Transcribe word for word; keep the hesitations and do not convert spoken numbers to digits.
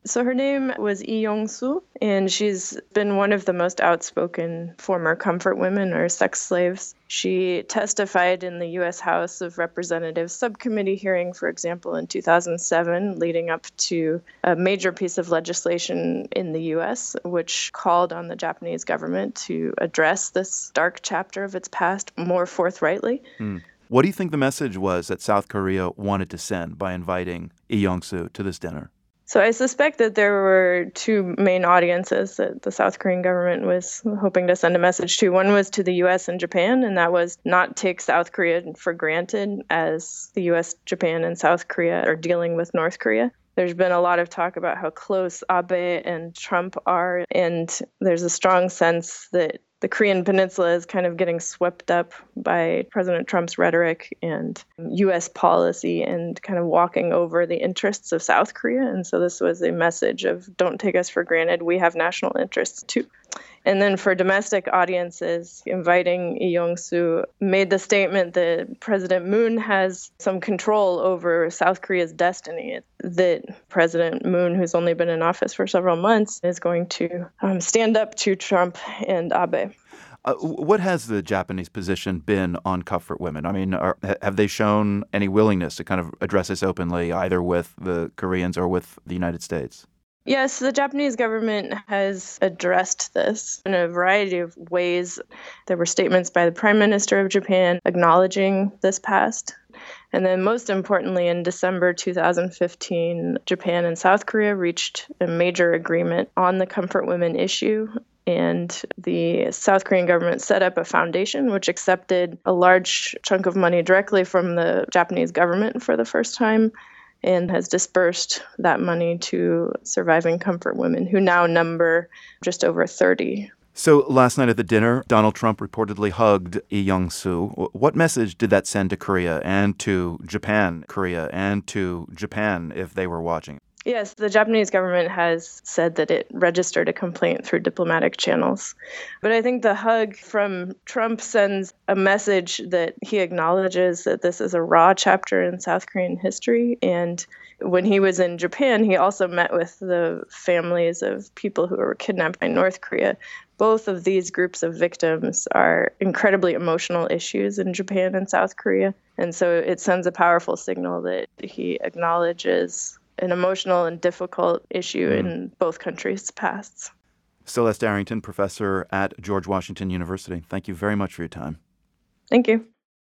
So her name was Lee Yong-soo, and she's been one of the most outspoken former comfort women or sex slaves. She testified in the U S House of Representatives subcommittee hearing, for example, in two thousand seven, leading up to a major piece of legislation in the U S, which called on the Japanese government to address this dark chapter of its past more forthrightly. Hmm. What do you think the message was that South Korea wanted to send by inviting Lee Yong-soo to this dinner? So I suspect that there were two main audiences that the South Korean government was hoping to send a message to. One was to the U S and Japan, and that was not take South Korea for granted as the U S, Japan, and South Korea are dealing with North Korea. There's been a lot of talk about how close Abe and Trump are, and there's a strong sense that the Korean Peninsula is kind of getting swept up by President Trump's rhetoric and U S policy and kind of walking over the interests of South Korea. And so this was a message of don't take us for granted. We have national interests too. And then for domestic audiences, inviting Lee Yong-soo made the statement that President Moon has some control over South Korea's destiny, that President Moon, who's only been in office for several months, is going to um, stand up to Trump and Abe. Uh, what has the Japanese position been on comfort women? I mean, are, have they shown any willingness to kind of address this openly, either with the Koreans or with the United States? Yes, the Japanese government has addressed this in a variety of ways. There were statements by the Prime Minister of Japan acknowledging this past. And then most importantly, in December two thousand fifteen, Japan and South Korea reached a major agreement on the comfort women issue. And the South Korean government set up a foundation which accepted a large chunk of money directly from the Japanese government for the first time, and has dispersed that money to surviving comfort women, who now number just over thirty. So last night at the dinner, Donald Trump reportedly hugged Lee Yong-soo. What message did that send to Korea and to Japan, Korea and to Japan if they were watching? Yes, the Japanese government has said that it registered a complaint through diplomatic channels. But I think the hug from Trump sends a message that he acknowledges that this is a raw chapter in South Korean history. And when he was in Japan, he also met with the families of people who were kidnapped by North Korea. Both of these groups of victims are incredibly emotional issues in Japan and South Korea. And so it sends a powerful signal that he acknowledges an emotional and difficult issue mm. in both countries' pasts. Celeste Arrington, professor at George Washington University. Thank you very much for your time. Thank you.